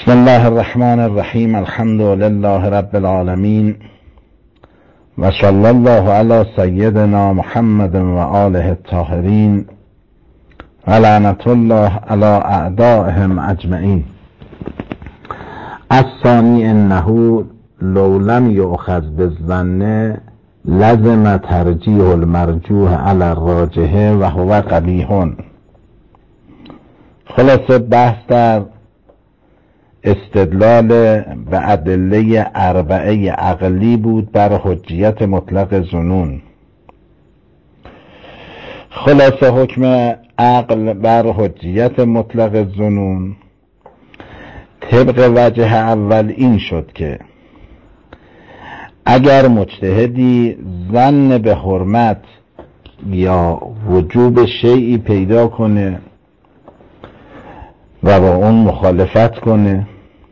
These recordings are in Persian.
بسم الله الرحمن الرحیم. الحمد لله رب العالمین و صلی الله علی سیدنا محمد و آله الطاهرین و لعنت الله علی اعدائهم اجمعین. الثانی انه لو لم یؤخذ بالظن لزم ترجیح المرجوح علی الراجح و هو قبیح. خلاصه بحث در استدلال به ادله اربعه عقلی بود بر حجیت مطلق ظنون. خلاصه حکم عقل بر حجیت مطلق ظنون طبق وجه اول این شد که اگر مجتهدی ظن به حرمت یا وجوب شیئی پیدا کنه و با اون مخالفت کنه،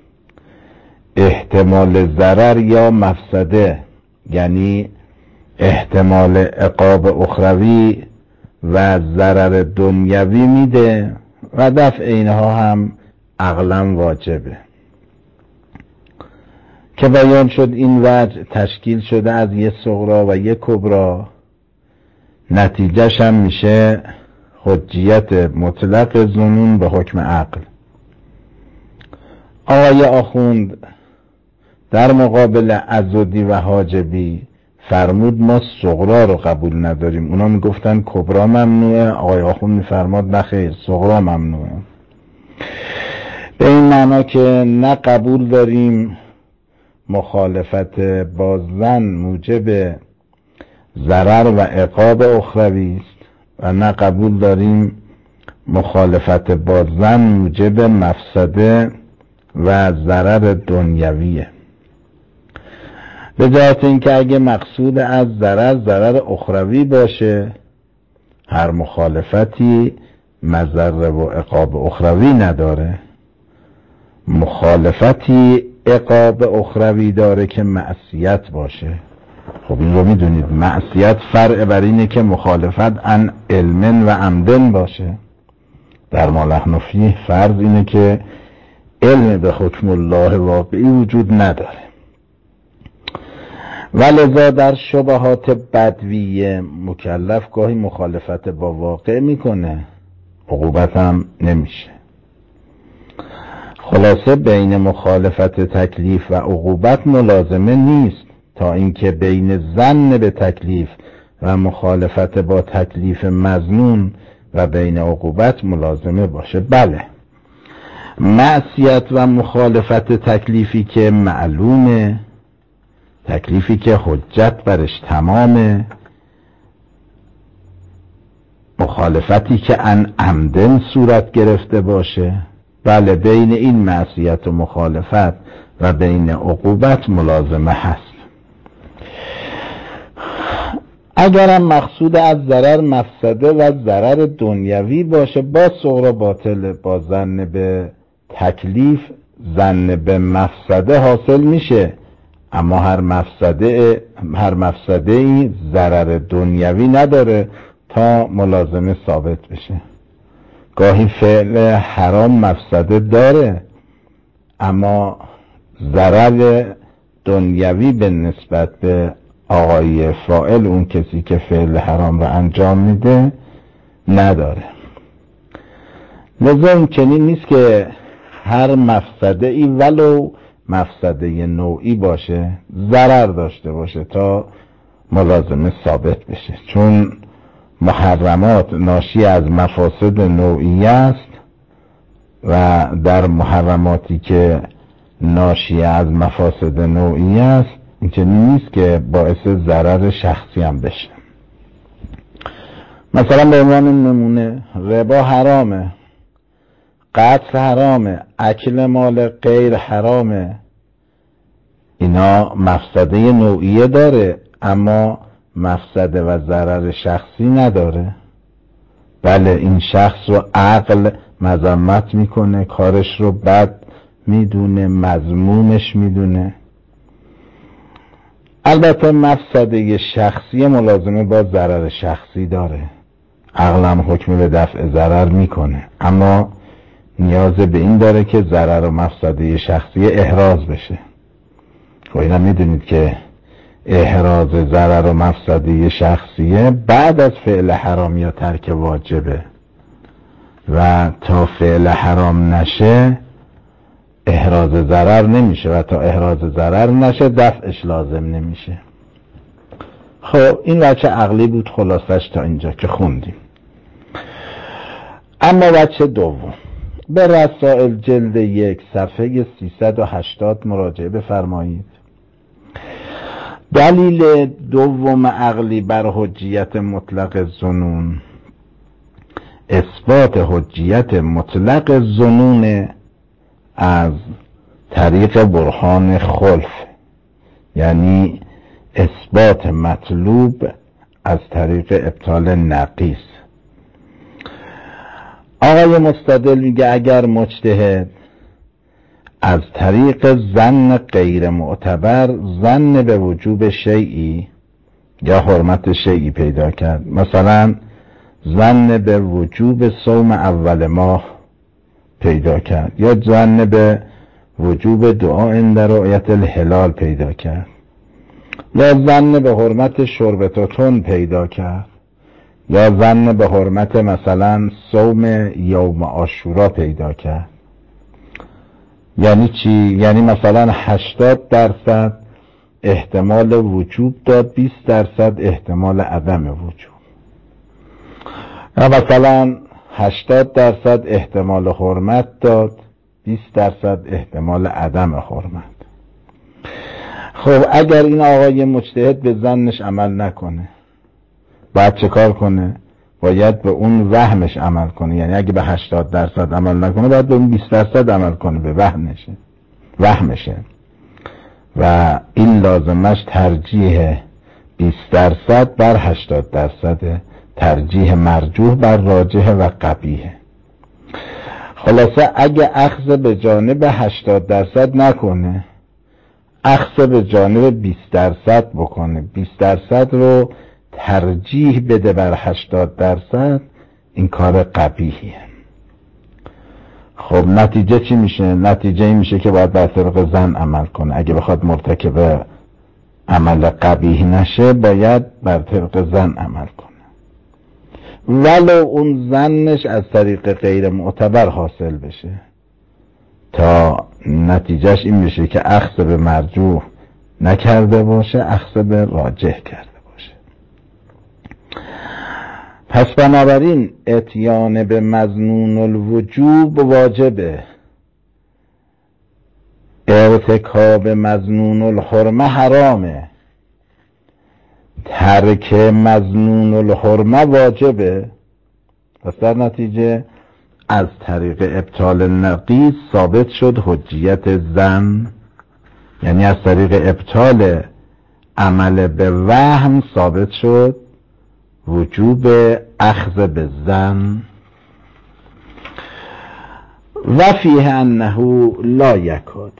احتمال ضرر یا مفسده یعنی احتمال عقاب اخروی و ضرر دنیوی میده و دفع اینها هم عقلا واجبه که بیان شد. این وجه تشکیل شده از یک صغرا و یک کبرا، نتیجهش هم میشه حجیت مطلق ظنون به حکم عقل. آقای آخوند در مقابل عضدی و حاجبی فرمود ما صغرا رو قبول نداریم. اونا میگفتن کبرا ممنوعه، آقای آخوند میفرماد نخیر صغرا ممنوعه. به این معنا که نه قبول داریم مخالفت با ظن موجب ضرر و عقاب اخروی است و نه قبول داریم مخالفت با ظن موجب مفسده و ضرر دنیویه. به جهت اینکه اگه مقصود از ضرر اخروی باشه، هر مخالفتی مضره و عقاب اخروی نداره. مخالفتی عقاب اخروی داره که معصیت باشه. خب این رو میدونید معصیت فرع بر اینه که مخالفت عن علم و عمدن باشه. در ما نحن فیه فرض اینه که علم به حکم الله واقعی وجود نداره. ولذا در شبهات بدویه مکلف گاهی مخالفت با واقع میکنه، عقوبت هم نمیشه. خلاصه بین مخالفت تکلیف و عقوبت ملازمه نیست تا اینکه بین ظن به تکلیف و مخالفت با تکلیف مظنون و بین عقوبت ملازمه باشه. بله، معصیت و مخالفت تکلیفی که معلومه، تکلیفی که حجت برش تمامه، مخالفتی که عن عمدن صورت گرفته باشه، بله بین این معصیت و مخالفت و بین عقوبت ملازمه هست. اگرم مقصود از ضرر مفسده و ضرر دنیوی باشه با صغرا باطل، با ظن به تکلیف ظن به مفسده حاصل میشه، اما هر مفسده ای ضرر دنیوی نداره تا ملازمه ثابت بشه. گاهی فعل حرام مفسده داره اما ضرر دنیوی به نسبت به آقای فاعل، اون کسی که فعل حرام رو انجام میده، نداره. لذا این چنین نیست که هر مفسده ای ولو مفسده نوعی باشه ضرر داشته باشه تا ملازمه ثابت بشه، چون محرمات ناشی از مفاسد نوعی است و در محرماتی که ناشی از مفاسد نوعی است این چنین نیست که باعث ضرر شخصی هم بشه. مثلا به عنوان نمونه ربا حرامه، قتل حرامه، اکل مال غیر حرامه، اینا مفسده نوعیه داره اما مفسده و ضرر شخصی نداره. بله این شخص رو عقل مذمت میکنه، کارش رو بد میدونه، مذمومش میدونه. البته مفسده شخصی ملازمه با ضرر شخصی داره، عقل هم حکم به دفع ضرر میکنه، اما نیاز به این داره که ضرر و مفسده شخصی احراز بشه. خب اینا میدونید که احراز ضرر و مفسده شخصیه بعد از فعل حرام یا ترک واجبه و تا فعل حرام نشه احراز ضرر نمیشه و تا احراز ضرر نشه دفعش لازم نمیشه. خب این وجه عقلی بود، خلاصش تا اینجا که خوندیم. اما وجه دوم، به رسائل جلد 1 صفحه 380 مراجعه بفرمایید. دلیل دوم عقلی بر حجیت مطلق الظنون اثبات حجیت مطلق الظنون از طریق برهان خلف، یعنی اثبات مطلوب از طریق ابطال نقیص. آقای مستدل میگه اگر مجتهد از طریق ظن غیر معتبر ظن به وجوب شیئی یا حرمت شیئی پیدا کرد، مثلا ظن به وجوب صوم اول ماه پیدا کرد یا ظن به وجوب دعا عند رؤیت الهلال پیدا کرد یا ظن به حرمت شرب توتون پیدا کرد یا ظن به حرمت مثلا صوم یوم عاشورا پیدا کرد. یعنی چی؟ یعنی مثلا 80% احتمال وجوب داد، 20% احتمال عدم وجوب، یا مثلا 80% احتمال حرمت داد، 20% احتمال عدم حرمت. خب اگر این آقای مجتهد به ظنش عمل نکنه باید چه کار کنه؟ باید به اون وهمش عمل کنه. یعنی اگه به 80% عمل نکنه باید به اون 20% عمل کنه، به وهمشه و این لازمش ترجیح 20% بر 80%، ترجیح مرجوح بر راجح و قبیح. خلاصه اگه اخذ به جانب 80% نکنه، اخذ به جانب 20% بکنه، 20% رو ترجیح بده بر 80%، این کار قبیحیه. خب نتیجه چی میشه؟ نتیجه این میشه که باید بر طبق ظن عمل کنه. اگه بخواد مرتکب عمل قبیح نشه باید بر طبق ظن عمل کنه، ولو اون ظنش از طریق غیر معتبر حاصل بشه، تا نتیجهش این میشه که اخذ به مرجوح نکرده باشه، اخذ به راجح کرده باشه. پس بنابراین اتیان به مظنون الوجوب واجبه، ارتکاب مظنون الحرمه حرامه، ترک مظنون الحرمه واجبه. پس در نتیجه از طریق ابطال نقیص ثابت شد حجیت ظن، یعنی از طریق ابطال عمل به وهم ثابت شد وجوب اخذ به ظن. و فیه انه لا یکاد.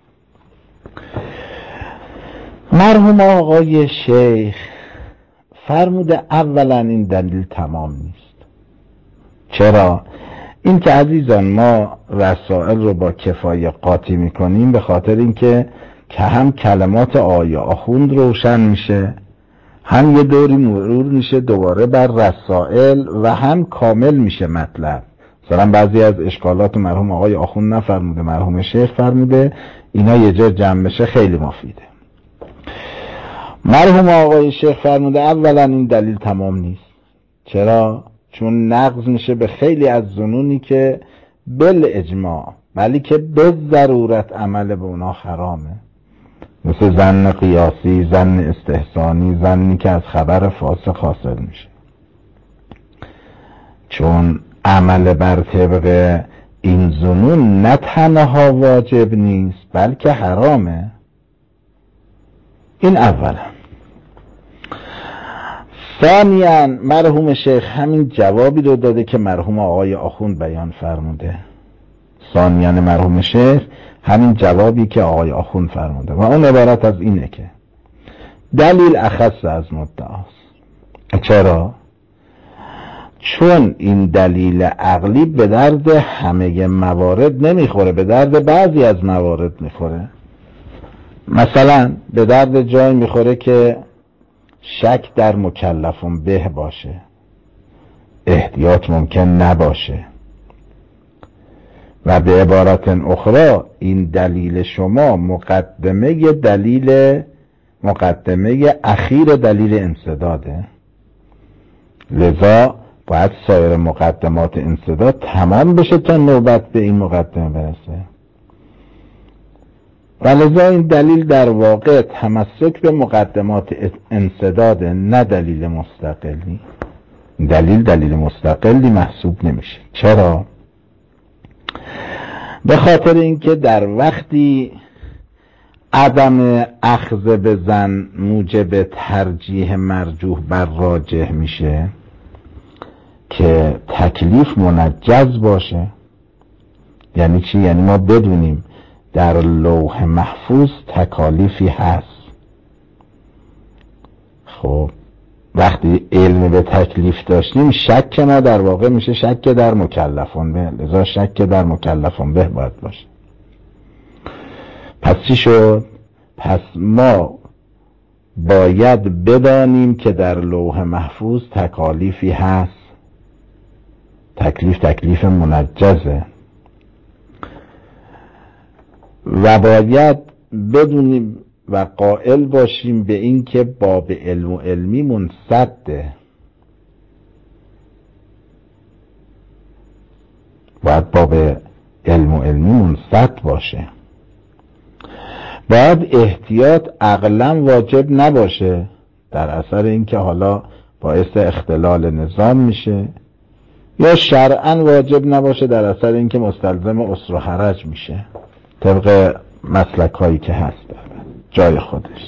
مرحوم آقای شیخ فرموده اولا این دلیل تمام نیست. چرا؟ این که عزیزان ما رسائل رو با کفایه قاطی میکنیم به خاطر اینکه که هم کلمات آیه آخوند روشن میشه، هم یه دوری مرور میشه دوباره بر رسائل و هم کامل میشه مطلب. مثلا بعضی از اشکالات مرحوم آقای آخوند نفرموده، مرحوم شیخ فرموده، اینا یه جا جمع بشه خیلی مفیده. مرحوم آقای شیخ فرموده اولا این دلیل تمام نیست. چرا؟ چون نقض میشه به خیلی از ظنونی که بل اجماع ولی که به ضرورت عمل به اونا حرامه، مثل ظن قیاسی، ظن استحسانی، ظنی که از خبر فاسق حاصل میشه. چون عمل بر طبق این ظنون نه تنها واجب نیست بلکه حرامه. این اولا. ثانیاً مرحوم شیخ همین جوابی رو داده که مرحوم آقای آخوند بیان فرموده. ثانیاً مرحوم شیخ همین جوابی که آقای آخوند فرموده و اون عبارت از اینه که دلیل اخص از مدعاست. چرا؟ چون این دلیل عقلی به درد همه موارد نمیخوره، به درد بعضی از موارد میخوره. مثلا به درد جای میخوره که شک در مکلفون به باشه، احتیاط ممکن نباشه. و به عبارت اخرى این دلیل شما مقدمه اخیر دلیل انسداده، لذا باید سایر مقدمات انسداد تمام بشه تا نوبت به این مقدمه برسه. و لذا این دلیل در واقع تمسک به مقدمات انسداده، نه دلیل مستقلی. دلیل مستقلی محسوب نمیشه. چرا؟ به خاطر اینکه در وقتی عدم اخذ به ظن موجب ترجیح مرجوح بر راجح میشه که تکلیف منجز باشه. یعنی چی؟ یعنی ما بدونیم در لوح محفوظ تکالیفی هست. خب وقتی علم به تکلیف داشتیم، شک ما در واقع میشه شک در مکلفون به، لذا شک در مکلفون به باید باشه. پس چی شد؟ پس ما باید بدانیم که در لوح محفوظ تکالیفی هست. تکلیف منجزه و باید بدونیم و قائل باشیم به این که باب علم و علمی منصده. باید باب علم و علمی منصد باشه. باید احتیاط عقلا واجب نباشه در اثر اینکه حالا باعث اختلال نظام میشه، یا شرعا واجب نباشه در اثر اینکه مستلزم عسر و حرج میشه، طبق مسلک هایی که هست جای خودش.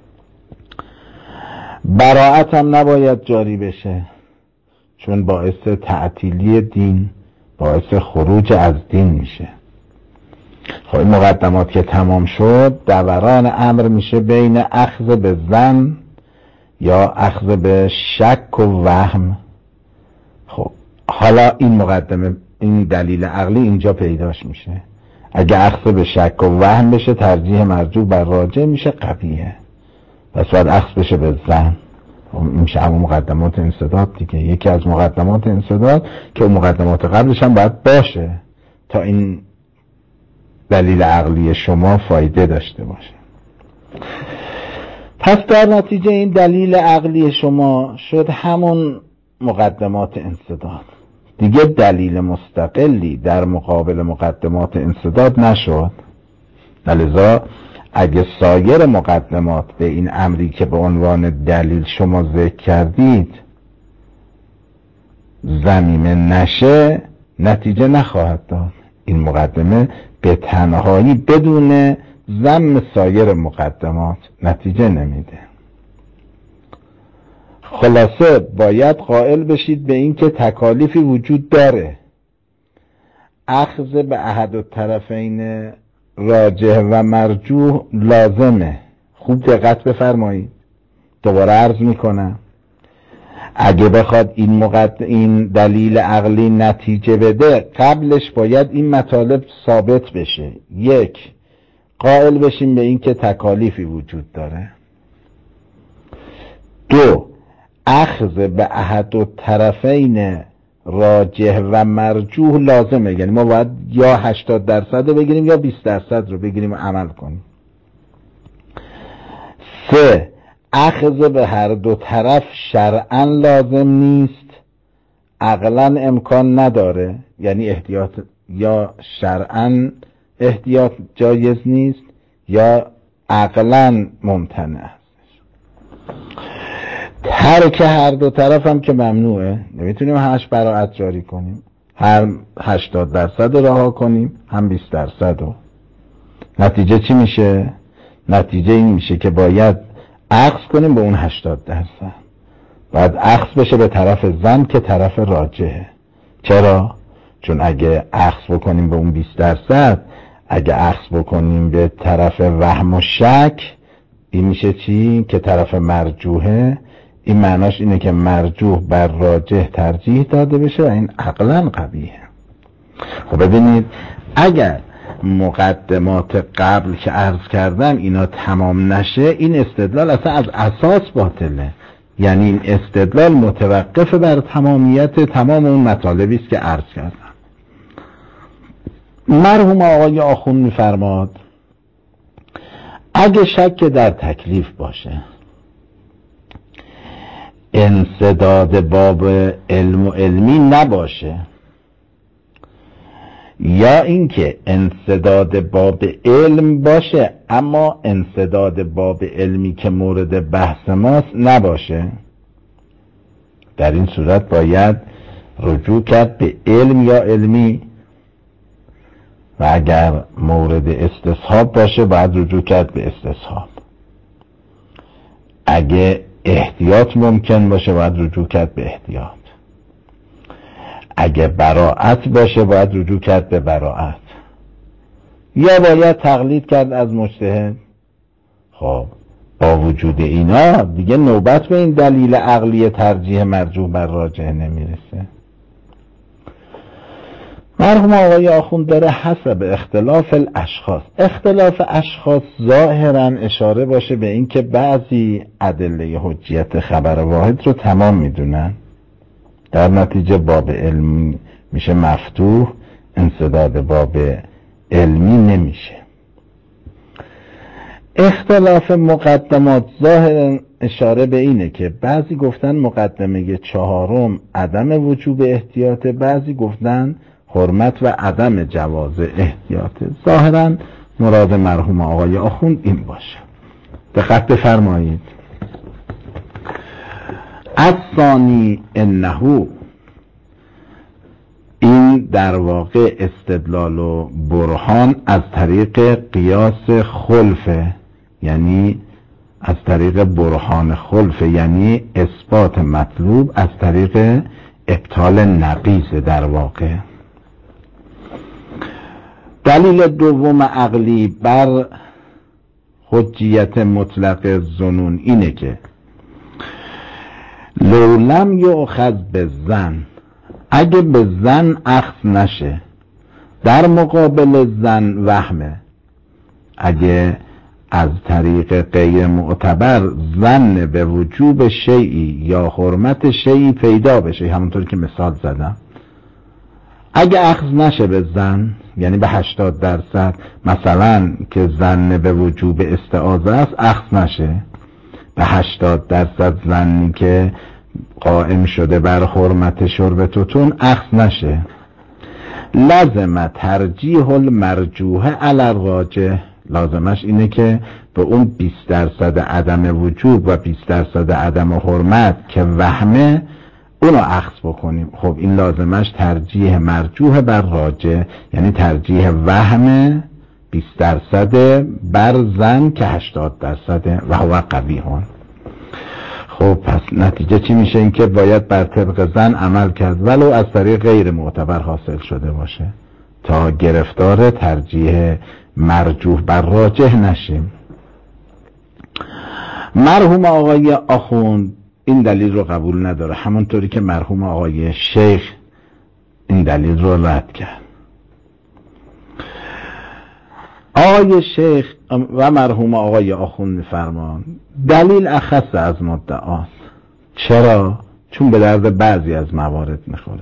براءت هم نباید جاری بشه، چون باعث تعطیلی دین، باعث خروج از دین میشه. خب این مقدمات که تمام شد، دوران امر میشه بین اخذ به ظن یا اخذ به شک و وهم. خب حالا این دلیل عقلی اینجا پیداش میشه. اگه اخذ به شک و وهم بشه، ترجیح مرجوح بر راجح میشه قویه، پس باید اخذ بشه به ظن. این میشه همون مقدمات انسداد دیگه. یکی از مقدمات انسداد که اون مقدمات قبلش هم باید باشه تا این دلیل عقلی شما فایده داشته باشه. پس در نتیجه این دلیل عقلی شما شد همون مقدمات انسداد، دیگه دلیل مستقلی در مقابل مقدمات انسداد نشد. لذا اگه سایر مقدمات به این امری که به عنوان دلیل شما ذکر کردید ضمیمه نشه، نتیجه نخواهد داد. این مقدمه به تنهایی بدون ضم سایر مقدمات نتیجه نمیده. خلاصه باید قائل بشید به این که تکالیفی وجود داره. اخذ به احد الطرفین راجح و مرجوح لازمه. خوب دقت بفرمایید، دوباره عرض میکنم. اگه بخواد این دلیل عقلی نتیجه بده، قبلش باید این مطالب ثابت بشه. یک، قائل بشیم به این که تکالیفی وجود داره. دو، اخذ به احد الطرفین راجح و مرجوح لازمه. یعنی ما باید یا 80% رو بگیریم یا 20% رو بگیریم و عمل کنیم. سه، اخذ به هر دو طرف شرعا لازم نیست، عقلا امکان نداره. یعنی احتیاط یا شرعا احتیاط جایز نیست یا عقلا ممتنع است. ترک هر دو طرف هم که ممنوعه. نمیتونیم همش براءت جاری کنیم، هم 80% رو رها کنیم هم 20% رو. نتیجه چی میشه؟ نتیجه این میشه که باید اخذ کنیم به اون 80%. باید اخذ بشه به طرف ظن که طرف راجحه. چرا؟ چون اگه اخذ بکنیم به اون 20%، اگه اخذ بکنیم به طرف وهم و شک، این میشه چی؟ که طرف مرجوحه. این معناش اینه که مرجوح بر راجح ترجیح داده بشه و این عقلا قبیحه. خب ببینید اگر مقدمات قبل که عرض کردم اینا تمام نشه، این استدلال اصلا از اساس باطله. یعنی این استدلال متوقف بر تمامیت تمام اون مطالبی است که عرض کردم. مرحوم آقای آخوند می‌فرماد اگه شک در تکلیف باشه، انسداد باب علم و علمی نباشه، یا اینکه انسداد باب علم باشه اما انسداد باب علمی که مورد بحث ماست نباشه، در این صورت باید رجوع کرد به علم یا علمی، و اگر مورد استصحاب باشه باید رجوع کرد به استصحاب. اگه احتیاط ممکن باشه باید رجوع کرد به احتیاط. اگه براءت باشه باید رجوع کرد به براءت، یا باید تقلید کرد از مجتهد. خب با وجود اینا دیگه نوبت به این دلیل عقلی ترجیح مرجوح بر راجح نمیرسه. مرحوم آقای آخوند داره حسب اختلاف الاشخاص. اختلاف اشخاص ظاهرا اشاره باشه به این که بعضی ادله حجیت خبر واحد رو تمام میدونن، در نتیجه باب علمی میشه مفتوح، انسداد باب علمی نمیشه. اختلاف مقدمات ظاهرا اشاره به اینه که بعضی گفتن مقدمه چهارم عدم وجوب احتیاط، بعضی گفتن حرمت و عدم جواز احتیاط. ظاهرا مراد مرحوم آقای آخوند این باشه. دقت بفرمایید. الثانی انه، این در واقع استدلال و برهان از طریق قیاس خلفه، یعنی از طریق برهان خلفه، یعنی اثبات مطلوب از طریق ابطال نقیض. در واقع دلیل دوم عقلی بر حجیت مطلق ظنون اینه که لولم یؤخذ به ظن، اگه به ظن اخذ نشه، در مقابل ظن وهمه. اگه از طریق غیر معتبر ظن به وجوب شیئی یا حرمت شیئی پیدا بشه، همونطور که مثال زدم، اگه اخذ نشه به ظن، یعنی به 80%، مثلا که ظن به وجوب استعاذه است اخذ نشه، به 80% ظنی که قائم شده بر حرمت شرب توتون اخذ نشه، لازم ترجیح المرجوح علی الراجح، لازمش اینه که به اون 20% عدم وجوب و 20% عدم حرمت که وهمه اونو اخذ بکنیم. خب این لازمش ترجیح مرجوح بر راجح، یعنی ترجیح وهم 20% بر ظن که 80% و هو قبیحون. خب پس نتیجه چی میشه؟ این که باید بر طبق ظن عمل کرد ولو از طریق غیر معتبر حاصل شده باشه تا گرفتار ترجیح مرجوح بر راجح نشیم. مرحوم آقای آخوند این دلیل رو قبول نداره، همونطوری که مرحوم آقای شیخ این دلیل رو رد کرد. آقای شیخ و مرحوم آقای آخوند می‌فرمان دلیل اخص از مدعاست. چرا؟ چون به درد بعضی از موارد میخوره.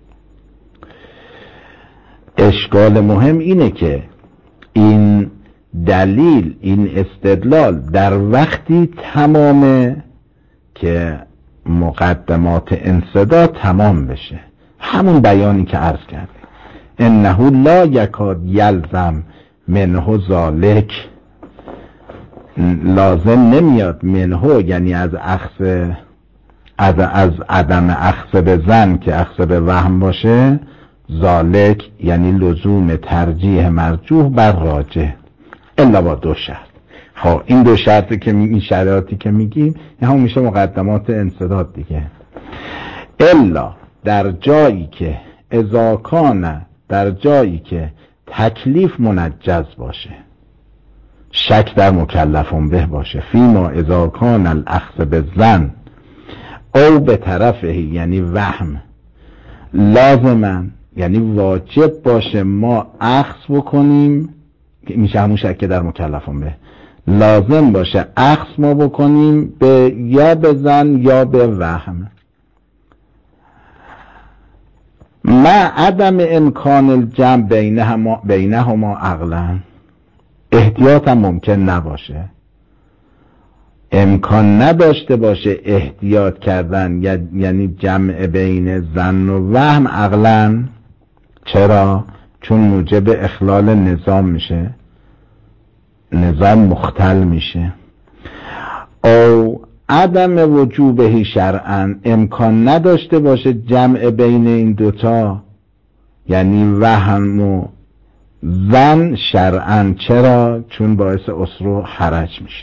اشکال مهم اینه که این دلیل، این استدلال در وقتی تمامه که مقدمات انسداد تمام بشه، همون بیانی که عرض کردیم، انه لا یکاد یلزم منه ذالک، لازم نمیاد منه یعنی از عدم اخذ به ظن که اخذ به وهم باشه، ذالک یعنی لزوم ترجیح مرجوح بر راجح، الا با دو شرط. خب این دو شرطی که این شرایطی که میگیم این هم میشه مقدمات انسداد دیگه. الا در جایی که اذا کان، در جایی که تکلیف منجز باشه، شک در مکلفون به باشه، فیما اذا کان الاخذ بالظن او به طرفه یعنی وهم، لازما یعنی واجب باشه ما اخذ بکنیم، میشه همون شک در مکلفون به، لازم باشه اخذ ما بکنیم به یا به ظن یا به وهم. ما عدم امکان الجمع بینهما عقلا، احتیاط هم ممکن نباشه، امکان نداشته باشه احتیاط کردن یعنی جمع بین ظن و وهم عقلا. چرا؟ چون موجب اخلال نظام میشه، نظام مختل میشه. او عدم وجوبه شرعا، امکان نداشته باشه جمع بین این دوتا یعنی وهم و ظن شرعا. چرا؟ چون باعث عسر و حرج میشه.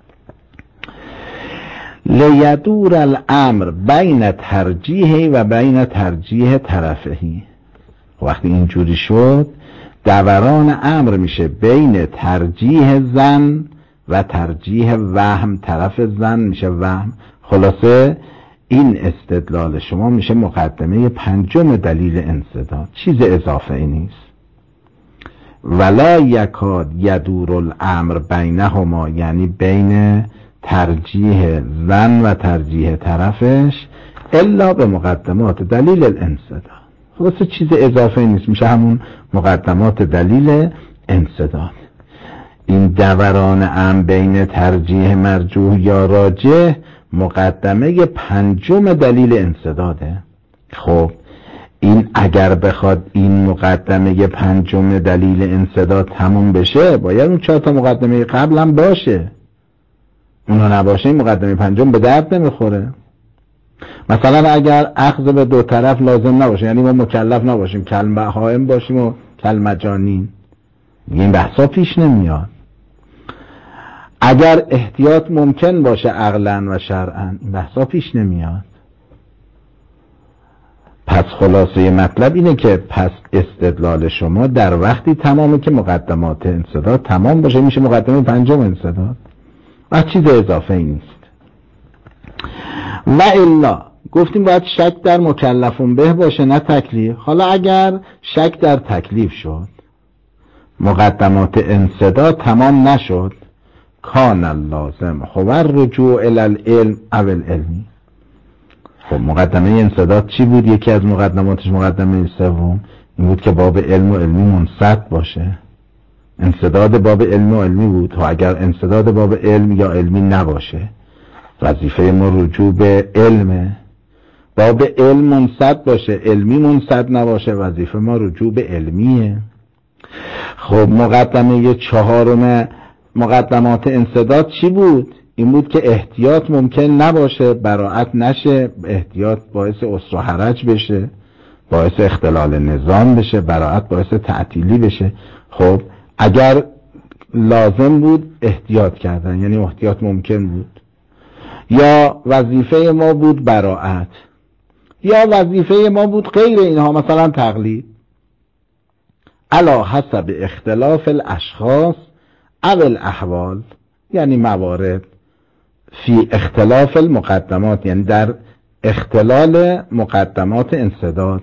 لیدور الامر بین ترجیح و بین ترجیح طرفهی. وقتی اینجوری شد دوران امر میشه بین ترجیح ظن و ترجیح وهم، طرف ظن میشه وهم. خلاصه این استدلال شما میشه مقدمه پنجم دلیل انسداد، چیز اضافه ای نیست. ولا یکاد یدور الامر بینهما یعنی بین ترجیح ظن و ترجیح طرفش الا به مقدمات دلیل الانسداد. خلاصه چیز اضافه ای نیست، میشه همون مقدمات دلیل انسداد. این دوران امر بین ترجیح مرجوح یا راجح مقدمه پنجم دلیل انسداده. خب این اگر بخواد این مقدمه پنجم دلیل انسداد تموم بشه باید اون 4 تا مقدمه قبل هم باشه. اونا نباشه این مقدمه پنجم به درد نمیخوره. مثلا اگر اخذ به دو طرف لازم نباشه یعنی ما مکلف نباشیم، کل بهائم باشیم و کل مجانین، این بحثا پیش نمیاد. اگر احتیاط ممکن باشه عقلا و شرعا، این بحثا پیش نمیاد. پس خلاصه مطلب اینه که پس استدلال شما در وقتی تمامه که مقدمات انسداد تمام باشه میشه مقدمه پنجم انسداد و چیز اضافه ای نیست. و الا گفتیم باید شک در مکلفون به باشه نه تکلیف. حالا اگر شک در تکلیف شد مقدمات انسداد تمام نشد، کان اللازم هو الرجوع الی العلم او العلمی. خب مقدمه انسداد چی بود؟ یکی از مقدماتش مقدمه سوم این بود که باب علم و علمی منصد باشه. انسداد باب علم و علمی بود و اگر انسداد باب علم یا علمی نباشه وظیفه ما رجوع به علمه. باب علم منصد باشه علمی منصد نباشه وظیفه ما رجوع به علمیه. خب مقدمه چهارم مقدمات انسداد چی بود؟ این بود که احتیاط ممکن نباشه، براءت نشه، احتیاط باعث عسر و حرج بشه، باعث اختلال نظام بشه، براءت باعث تعطیلی بشه. خب اگر لازم بود احتیاط کردن یعنی احتیاط ممکن بود، یا وظیفه ما بود براءت، یا وظیفه ما بود غیر اینها مثلا تقلید. علی حسب اختلاف الاشخاص او الاحوال یعنی موارد فی اختلاف المقدمات یعنی در اختلال مقدمات انسداد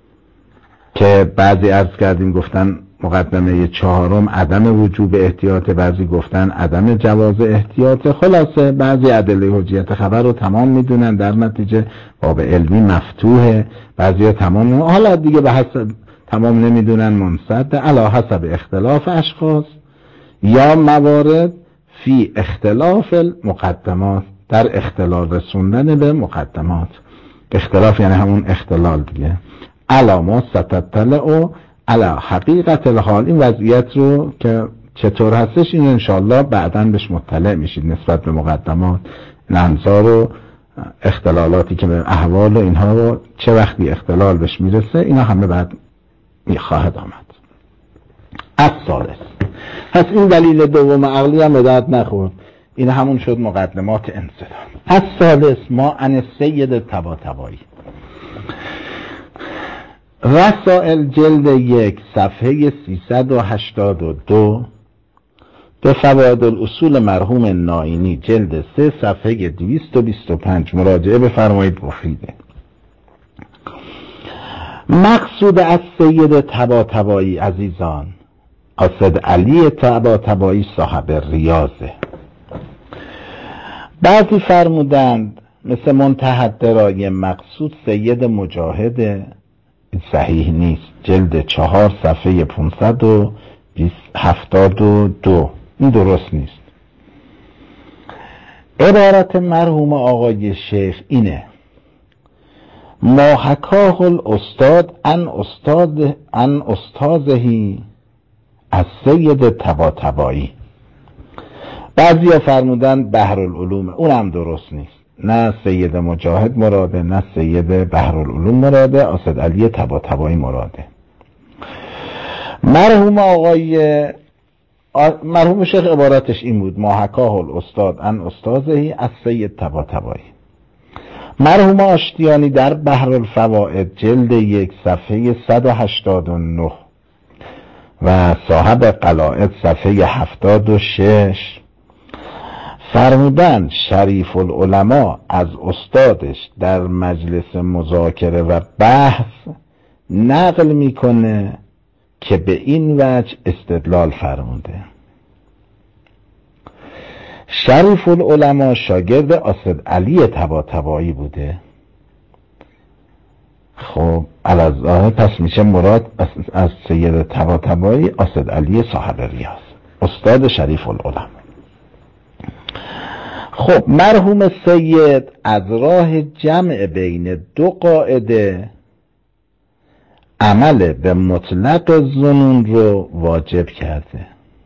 که بعضی عرض کردیم گفتن مقدمه چهارم عدم وجوب احتیاط، بعضی گفتن عدم جواز احتیاط. خلاصه بعضی ادله حجیت خبر رو تمام میدونن، در نتیجه باب علمی مفتوحه، بعضی تمام حالا دیگه به حسب تمام نمیدونن منصد. علی حسب اختلاف اشخاص یا موارد فی اختلاف المقدمات در اختلال رسوندن به مقدمات. اختلاف یعنی همون اختلال دیگه. علامات ستطلع و علی حقیقت الحال. این وضعیت رو که چطور هستش این انشاءالله بعداً بهش مطلع میشید نسبت به مقدمات، انظار و اختلالاتی که به احوال و اینها رو چه وقتی اختلال بهش میرسه اینا همه بعد میخواهد آمد. الثالث، پس این دلیل دوم عقلی هم به درد نخورد، این همون شد مقدمات انسداد. الثالث ما عن سید طباطبایی. رسائل جلد 1 صفحه 382 به فواید الاصول مرحوم نائینی جلد 3 صفحه 225 مراجعه بفرمایید مفیده. مقصود از سید طباطبایی عزیزان قاصد علی طباطبایی صاحب ریاضه. بعضی فرمودند مثل منتهی الدرايه مقصود سید مجاهد، این صحیح نیست، جلد 4 صفحه 572 این درست نیست. عبارت مرحوم آقای شیخ اینه: ما حکاه الاستاد عن استاذهی از سید طباطبایی. بعضی ها فرمودن بحرالعلوم، اون هم درست نیست، نه سید مجاهد مراده نه سید بحرالعلوم مراده، قاصد علی طباطبایی مراده. مرحوم شیخ عبارتش این بود: ما حکاه الاستاد عن استاذهی از سید طباطبایی. مرحوم آشتیانی در بحرالفوائد جلد 1 صفحه 189 و صاحب قلائد صفحه 76 فرمودن شریف العلماء از استادش در مجلس مذاکره و بحث نقل میکنه که به این وجه استدلال فرموده. شریف العلماء شاگرد قاصد علی طباطبایی بوده. خب الظاهر پس میشه مراد از سید طباطبایی قاصد علی صاحب ریاض، استاد شریف العلماء. خب مرحوم سید از راه جمع بین دو قاعده عمل به مطلق ظنون رو واجب کرده.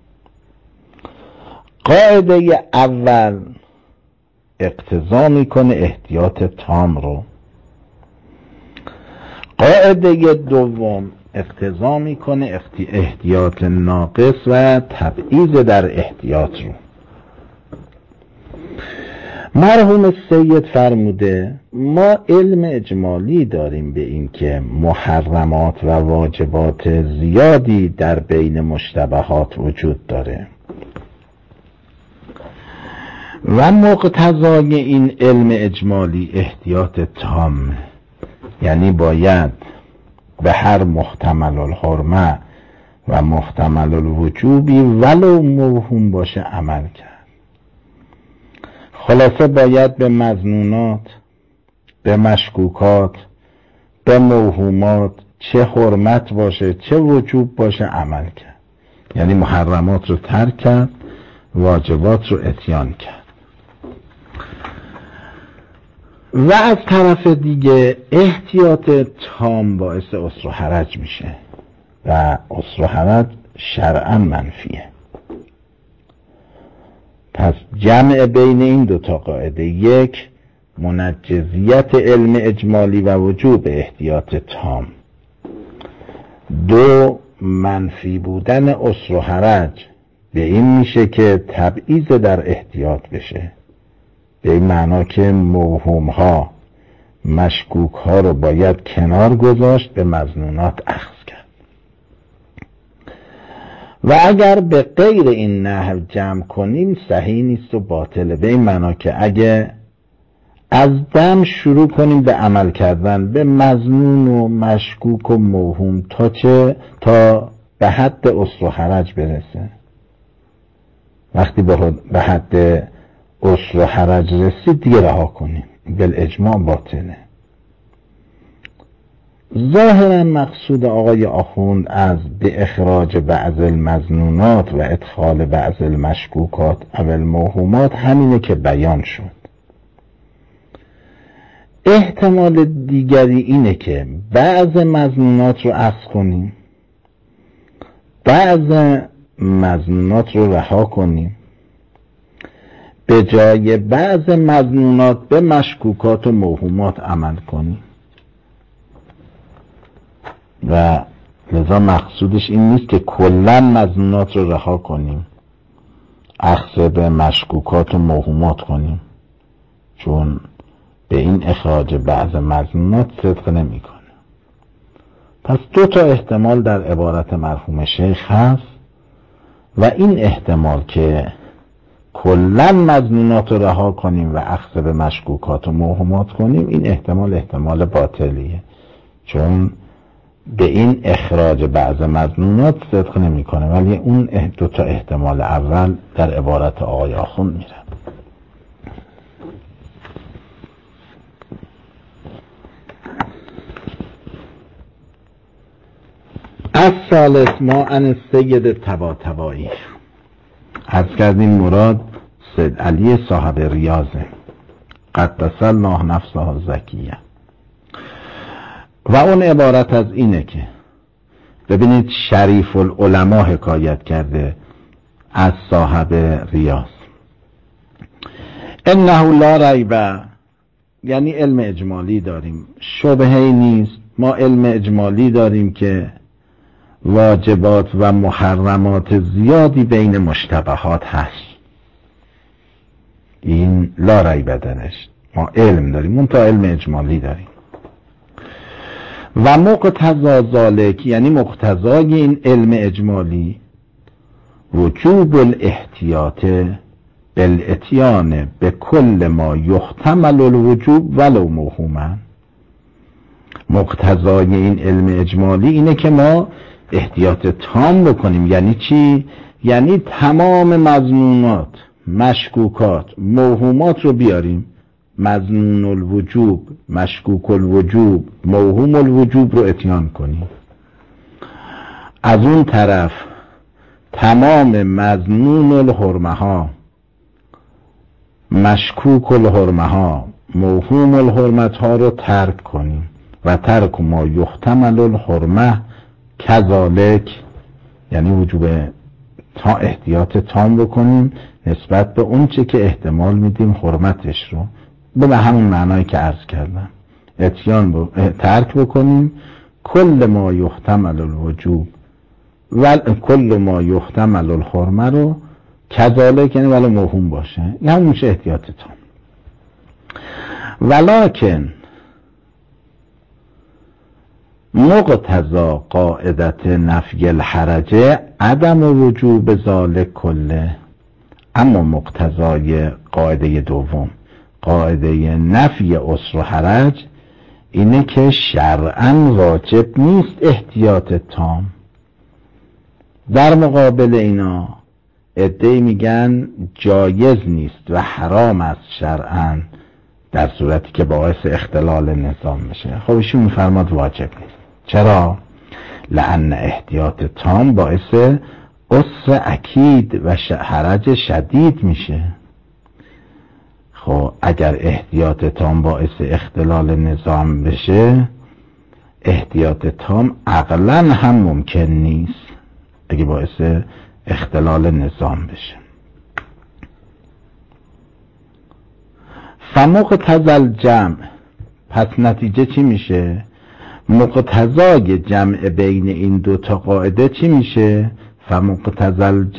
قاعده اول اقتضا میکنه احتیاط تام رو، قاعده دوم اقتضا میکنه احتیاط ناقص و تبعیض در احتیاط رو. مرحوم سید فرموده ما علم اجمالی داریم به این که محرمات و واجبات زیادی در بین مشتبهات وجود داره و مقتضای این علم اجمالی احتیاط تام، یعنی باید به هر محتمل الحرمه و محتمل الوجوبی ولو موهوم باشه عمل کرد. خلاصه باید به مظنونات، به مشکوکات، به موهومات، چه حرمت باشه چه وجوب باشه عمل کرد، یعنی محرمات رو ترک کرد، واجبات رو اتیان کرد. و از طرف دیگه احتیاط تام باعث عسر و حرج میشه و عسر و حرج شرعا منفیه. پس جمع بین این دوتا قاعده: یک منجزیت علم اجمالی و وجوب احتیاط تام، دو منفی بودن عسر و حرج، به این میشه که تبعیض در احتیاط بشه، به این معنا که موهوم ها مشکوک ها رو باید کنار گذاشت، به مظنونات اخذ کرد. و اگر به غیر این نحو جمع کنیم صحیح نیست و باطله، به این معنا که اگه از دم شروع کنیم به عمل کردن به مظنون و مشکوک و موهوم تا به حد عسر و حرج برسه، وقتی به حد عسر و حرج رسید دیگه رها کنیم، بالاجماع باطله. ظاهرا مقصود آقای آخوند از به اخراج بعض المظنونات و ادخال بعض المشکوکات او الموهومات همینه که بیان شد. احتمال دیگری اینه که بعض مظنونات رو اخذ کنیم، بعض مظنونات رو رها کنیم، به جای بعض مظنونات به مشکوکات و موهومات عمل کنیم. و لذا مقصودش این نیست که کلا مظنونات رو رها کنیم، اخذ به مشکوکات و موهومات کنیم، چون به این اخراج بعض مظنونات صدق نمیکنه. پس دو تا احتمال در عبارت مرحوم شیخ هست و این احتمال که کلا مظنونات رو رها کنیم و اخذ به مشکوکات و موهومات کنیم، این احتمال باطلیه، چون به این اخراج بعض مظنونات صدق نمی کنه، ولی اون دو تا احتمال اول در عبارت آقای آخوند میره. از ثالث ما ان سید طباطبایی، عرض کردیم مراد سید علی صاحب ریاضه قدس الله نفسه زکیه، و اون عبارت از اینه که ببینید شریف العلماء حکایت کرده از صاحب ریاض، انه لا ریب، یعنی علم اجمالی داریم، شبهه‌ای نیست، ما علم اجمالی داریم که واجبات و محرمات زیادی بین مشتبهات هست، این لا ریب درش، ما علم داریم، اون تا علم اجمالی داریم. و مقتضا ذالک، یعنی مقتضای این علم اجمالی، وجوب الاحتیاط بالاتیان به کل ما یحتمل الوجوب ولو موهوما. مقتضای این علم اجمالی اینه که ما احتیاط تام بکنیم. یعنی چی؟ یعنی تمام مظنونات، مشکوکات، موهومات رو بیاریم، مظنون الوجوب، مشکوک الوجوب، موهوم الوجوب رو اتیان کنیم. از اون طرف تمام مظنون الحرمه ها، مشکوک الحرمه ها، موهوم الحرمت ها رو ترک کنیم. و ترک ما یحتمل الحرمه کذالک، یعنی وجوب تا احتیاط تام بکنیم نسبت به اون چه که احتمال میدیم حرمتش رو، به همون معنایی که عرض کردم، اتیان ترک بکنیم کل ما یحتمل الوجوب و کل ما یحتمل الحرمه رو کذالک، یعنی ولی موهوم باشه، یعنی همون چه احتیاط تام. ولکن مقتضا قاعدت نفی الحرج عدم وجوب ذالک کله، اما مقتضای قاعده دوم، قاعده نفی عسر و حرج، اینه که شرعاً واجب نیست احتیاط تام. در مقابل اینا عده‌ای میگن جایز نیست و حرام است شرعاً، در صورتی که باعث اختلال نظام بشه. خب ایشون میفرماد واجب نیست. چرا؟ لأن احتیاط تام باعث عسر اکید و حرج شدید میشه. خب اگر احتیاط تام باعث اختلال نظام بشه، احتیاط تام عقلاً هم ممکن نیست اگه باعث اختلال نظام بشه. فمقتضی الجمع، پس نتیجه چی میشه؟ مقتضای جمع بین این دو تا قاعده چی میشه؟ فمقتضی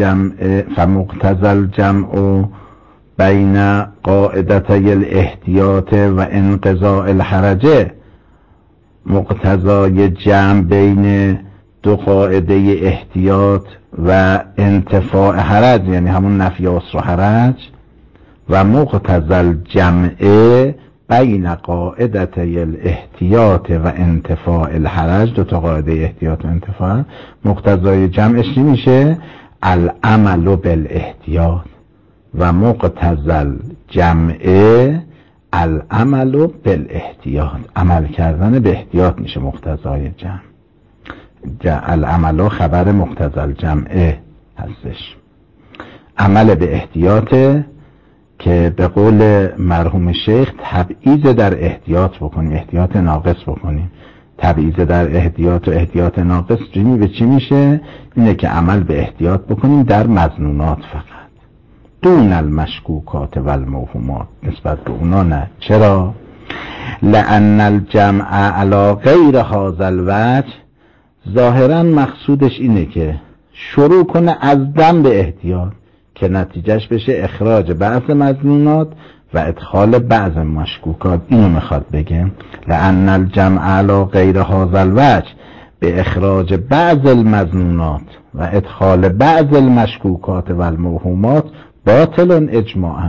الجمع بین قاعدتی الاحتیاط و انقضاء الحرج، مقتضای جمع بین دو قاعده احتیاط و انتفاع حرج، یعنی همون نفی عسر و حرج، و مقتضی الجمع بین قاعدتی الاحتیاط و انتفاع الحرج، دو تا قاعده احتیاط و انتفاع، مقتضای جمعش چی میشه؟ العمل بالاحتیاط، و مقتضی الجمع العمل بالاحتیاط، عمل کردن به احتیاط میشه مقتضای جمع. العمل خبر مقتضی الجمع هستش، عمل به احتیاط که به قول مرحوم شیخ تبعیض در احتیاط بکنیم، احتیاط ناقص بکنیم. تبعیض در احتیاط و احتیاط ناقص به چی میشه؟ اینه که عمل به احتیاط بکنیم در مظنونات فقط، دون المشکوکات و الموهومات، نسبت به اونا نه. چرا؟ لأن الجمع علی غیر هذا الوجه، ظاهرا مقصودش اینه که شروع کنه از دم به احتیاط که نتیجهش بشه اخراج بعض مظنونات و ادخال بعض مشکوکات. اینو میخواد بگه لأن الجمع علی غیر هذا الوجه، به اخراج بعض المظنونات و ادخال بعض المشکوکات و الموهومات باطل اجماعا.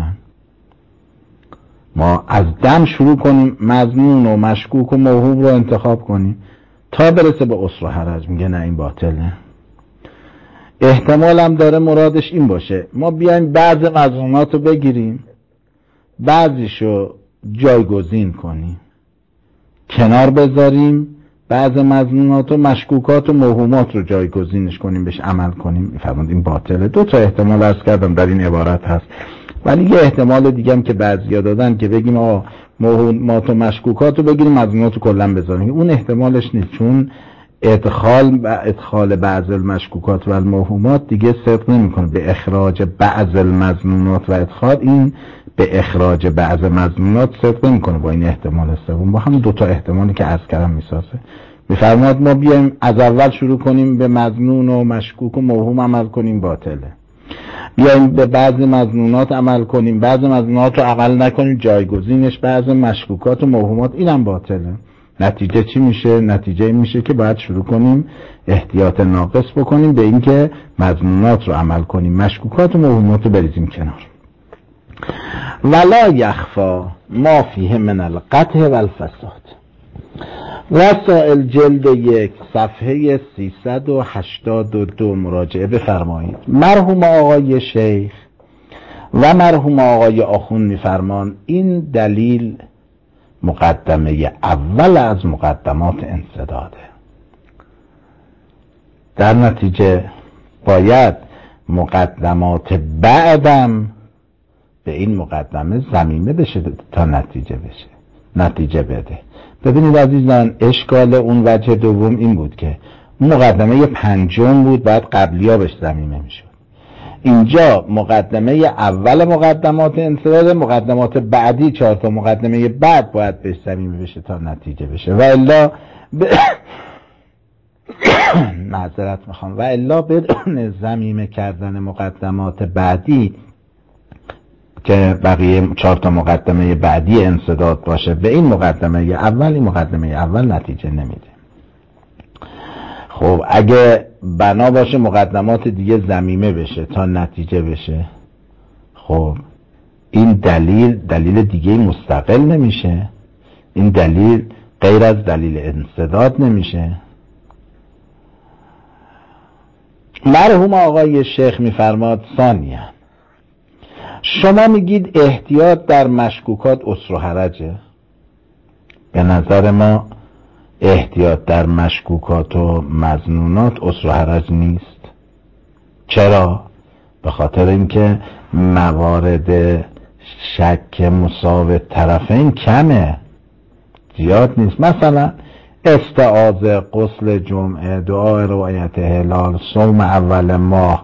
ما از دم شروع کنیم مظنون و مشکوک و موهوم رو انتخاب کنیم تا برسه به عسر و حرج، میگه نه این باطله. احتمال هم داره مرادش این باشه ما بیایم بعض مظنونات رو بگیریم، بعضیشو جایگزین کنیم، کنار بذاریم، بعض مظنونات و مشکوکات و موهومات رو جایگزینش کنیم، بهش عمل کنیم. میفرماند این باطله. دو تا احتمال عرض کردم در این عبارت هست، ولی یه احتمال دیگه هم که بعضیا دادن که بگیم آقا موهومات و مشکوکات رو بگیریم مظنونات رو کلا بذاریم، اون احتمالش نیست، چون ادخال بعض المشکوکات و الموهومات دیگه صدق نمیکنه به اخراج بعض المظنونات و ادخال این به اخراج بعض مظنونات صدق نمیکنه با این احتمال سوم، با هم دو تا احتمالی که عرض کردم میسازه. میفرماید ما بیایم از اول شروع کنیم به مظنون و مشکوک و موهوم عمل کنیم باطله، بیایم به بعض مظنونات عمل کنیم، بعض مظنونات رو عمل نکنیم جایگزینش بعض مشکوکات و موهومات، اینم باطله. نتیجه چی میشه؟ نتیجه این میشه که باید شروع کنیم احتیاط ناقص بکنیم به اینکه مظنونات رو عمل کنیم، مشکوکات و موهومات رو بریزیم کنار. ولا یخفا ما فیه من القطع و الفساد. رسائل جلد 1 صفحه 382 مراجعه بفرمایید. مرحوم آقای شیخ و مرحوم آقای آخون میفرمان این دلیل مقدمه اول از مقدمات انسداده، در نتیجه باید مقدمات بعدم به این مقدمه ضمیمه بشه تا نتیجه بده. ببینید عزیزان، اشکال اون وجه دوم این بود که مقدمه پنجم بود بعد قبلی‌ها بهش ضمیمه میشد. اینجا مقدمه اول مقدمات انسداد، مقدمات بعدی 4 تا مقدمه بعد باید بهش ضمیمه بشه تا نتیجه بشه و الا معذرت میخوام، و الا بدون ضمیمه کردن مقدمات بعدی که بقیه 4 تا مقدمه بعدی انسداد باشه به این مقدمه اول، این مقدمه اول نتیجه نمیده. خب اگه بنا باشه مقدمات دیگه ضمیمه بشه تا نتیجه بشه، خب این دلیل دیگه مستقل نمیشه، این دلیل غیر از دلیل انسداد نمیشه. مرحوم آقای شیخ میفرماد ثانیاً شما میگید احتیاط در مشکوکات عسر و حرجه. به نظر ما احتیاط در مشکوکات و مظنونات عسر و حرج نیست. چرا؟ به خاطر اینکه موارد شک مساوی طرفین کمه، زیاد نیست. مثلا استعاذه، غسل جمعه، دعای روایت هلال، صوم اول ماه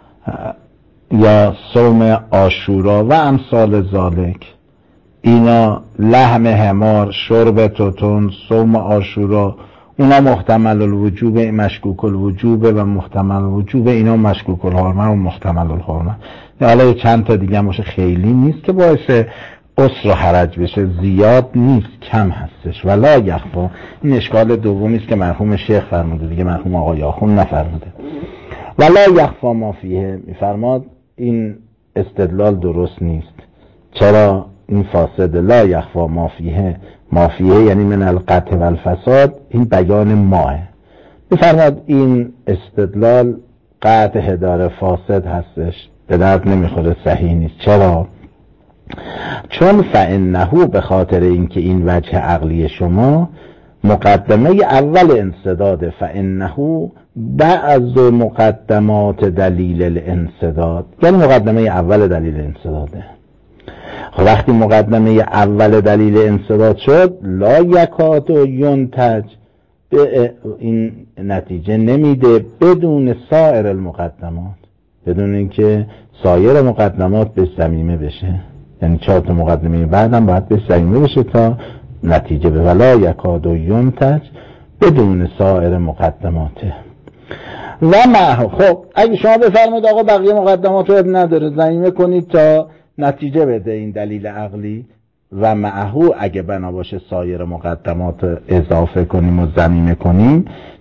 یا صوم عاشورا و امثال ذالک، اینا لحم حمار، شرب توتون، صوم عاشورا، اونا محتمل الوجوب، مشکوک الوجوب و محتمل الوجوب، اینا مشکوک الحرمه و محتمل الحرمه. حالا چند تا دیگه باشه، خیلی نیست که باعث عسر و حرج بشه، زیاد نیست، کم هستش. ولا یخفا، این اشکال دومی است که مرحوم شیخ فرموده، دیگه مرحوم آقای آخوند نفرموده. ولا یخفا ما فیه میفرماد این استدلال درست نیست. چرا؟ این فاسد. لا یخفا ما فیه یعنی من القطع و الفساد، این بیان ماه. میفرماد این استدلال قطع داره، فاسد هستش، به درد نمیخوره، صحیح نیست. چرا؟ چون فانه، به خاطر اینکه این وجه عقلی شما مقدمه اول انسداد، فانه بعض مقدمات دلیل الانسداد، یعنی مقدمه اول دلیل انسداده. خب وقتی مقدمه اول دلیل انسداد شد، لا یکاد و ینتج، به این نتیجه نمیده بدون سایر المقدمات، بدون اینکه سایر مقدمات به ضمیمه بشه. یعنی 4 تا مقدمه بعدم باید به ضمیمه بشه تا نتیجه به ولا یکاد و ینتج بدون سایر مقدماته. و معه، خب اگه شما بفرمایید آقا بقیه مقدمات رو نداره، ضمیمه کنید تا نتیجه بده این دلیل عقلی، و معه اگه بنا باشه سایر مقدمات اضافه کنیم و ضمیمه کنیم،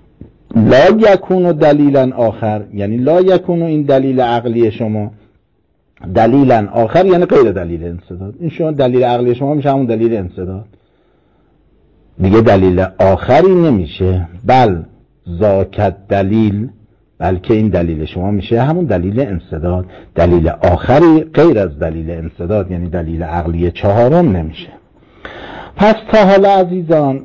لا یکون دلیلا آخر، یعنی لا یکون این دلیل عقلی شما دلیلا آخر یعنی غیر دلیل انصداد. این شما دلیل عقلی شما میشه همون دلیل انصداد دیگه، دلیل آخری نمیشه. بل ذاک دلیل، بلکه این دلیل شما میشه همون دلیل انصداد. دلیل آخری غیر از دلیل انصداد یعنی دلیل عقلی چهارم نمیشه. پس تا حالا عزیزان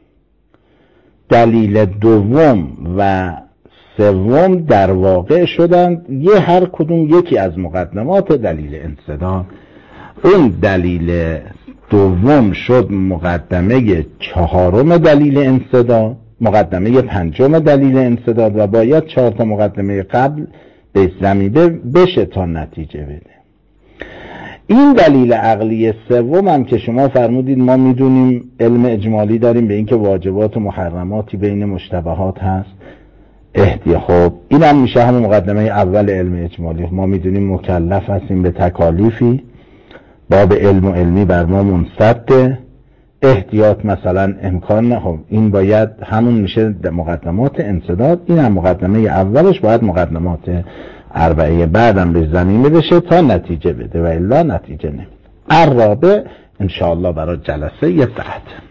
دلیل دوم و سوم در واقع شدند یه هر کدوم یکی از مقدمات دلیل انصداد. اون دلیل دوم شد مقدمه چهارم دلیل انصداد، مقدمه پنجم دلیل انصداد و باید 4 تا مقدمه قبل به زمینه بشه تا نتیجه بده. این دلیل عقلی سوم هم که شما فرمودید ما میدونیم علم اجمالی داریم به اینکه واجبات و محرماتی بین مشتبهات هست، خب این هم میشه همون مقدمه اول علم اجمالی. ما میدونیم مکلف هستیم به تکالیفی، باب علم و علمی بر ما منصده، احتیاط مثلا امکان خب این باید همون میشه مقدمات انصداد. این هم مقدمه اولش باید مقدمات اربعه بعدم به زمینه بشه تا نتیجه بده و الا نتیجه نمیده. الرابع انشاءالله برای جلسه بعد.